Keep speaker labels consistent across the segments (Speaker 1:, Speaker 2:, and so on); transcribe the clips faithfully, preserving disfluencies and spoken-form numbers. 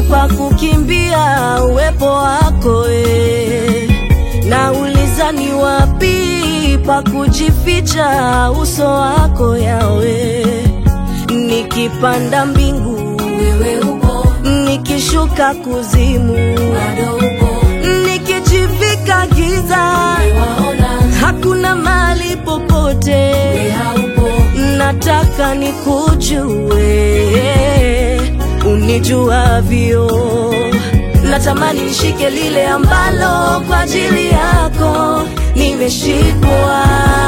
Speaker 1: pa kukimbia uwepo wako e. Nauliza ni wapi pa kujificha uso wako Yawe. Nikipanda mbingu wewe upo, nikishuka kuzimu bado upo, nikijivika giza hakuna mali popote wewe haupo. Nataka nikujue unijuavyo, natamani nishike lile ambalo kwa ajili yako nimeshikwa.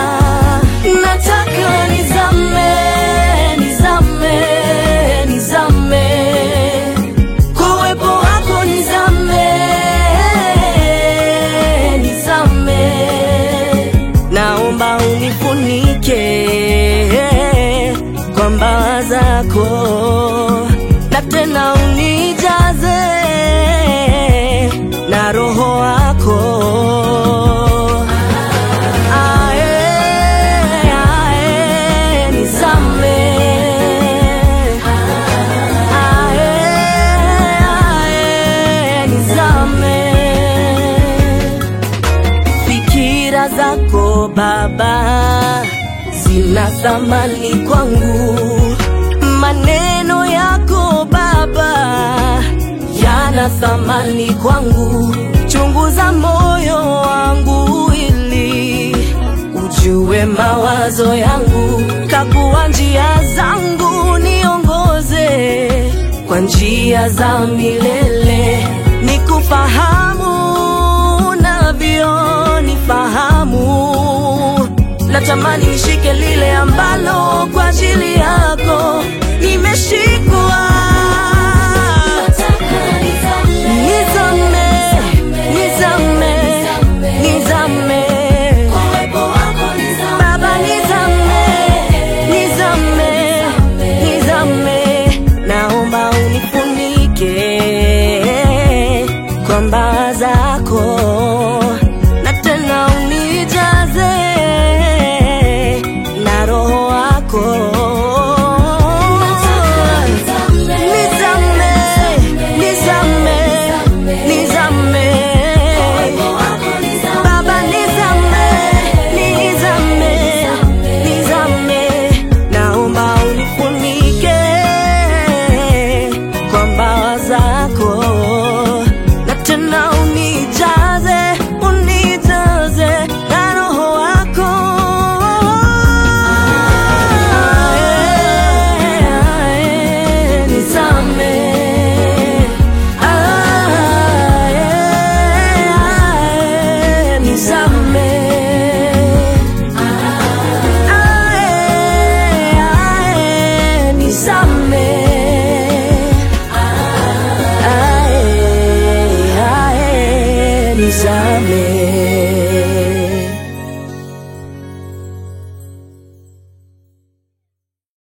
Speaker 1: Nataka nizame, nizame, nizame kwa uwepo wako, nizame, nizame. Naomba unifunike kwa mbawa zako, na tena unijaze na Roho wako. Ae, ae, nizame. Ae, ae, nizame. Fikira zako Baba zina thamani kwangu, maneno yako Baba yana thamani kwangu. Chunguza moyo wangu ili ujue mawazo yangu, kagua njia zangu, niongoze kwa njia za milele. Nikufahamu navyo nifahamu, natamani nishike lile ambalo kwa ajili yako nimeshikwa. Nizame, nizame, nizame Baba, nizame, nizame, nizame. Naomba unifunike kwa mbawa zako, na tena unijaze na Roho wako. Nizame.